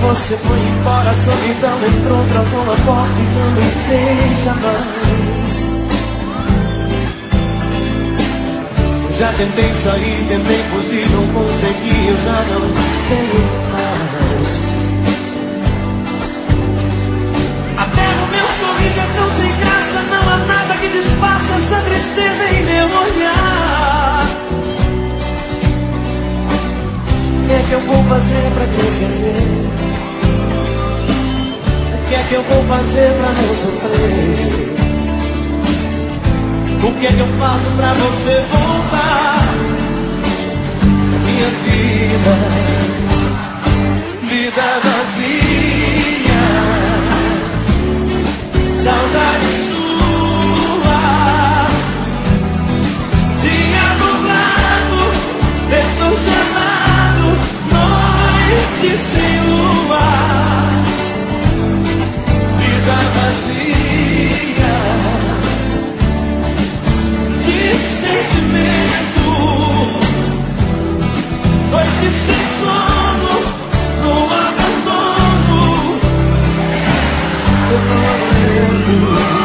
Você foi embora, a solidão entrou, trancou a porta e não me deixa mais. Eu já tentei sair, tentei fugir, não consegui, eu já não tenho mais. Até o meu sorriso é tão sem graça, não há nada que desfaça essa tristeza em meu olhar. O que é que eu vou fazer pra te esquecer? O que é que eu vou fazer pra não sofrer? O que é que eu faço pra você voltar? Minha vida, vida vazia, saudade sua. Dia nublado, vento gelado, noite sem luar. Vida vazia de sentimento, noite sem sono, no abandono. Eu não aguento.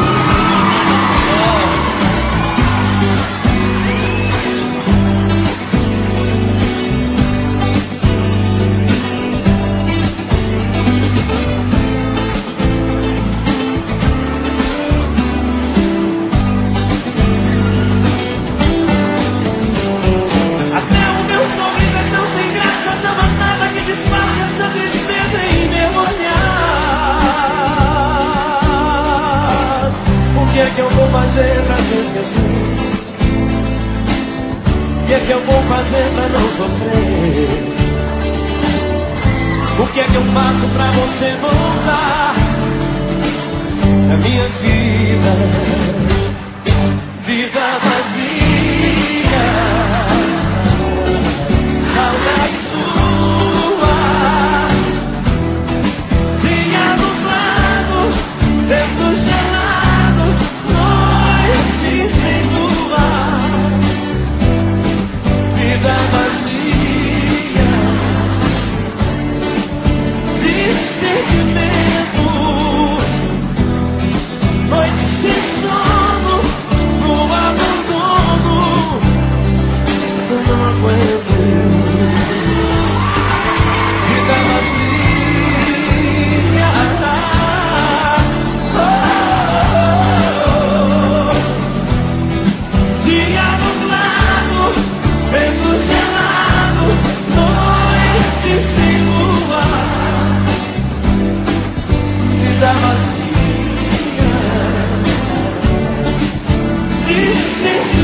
O que é que eu vou fazer pra te esquecer? O que é que eu vou fazer pra não sofrer? O que é que eu faço pra você voltar? A minha vida, vida vazia, saudade sua. Dia nublado, vento gelado, noite sem luar. Vida vazia de sentimento, noite sem sono, no abandono. Eu não aguento. Vida vazia. Dia nublado, vento gelado, noite sem luar. Vida vazia de sentimento.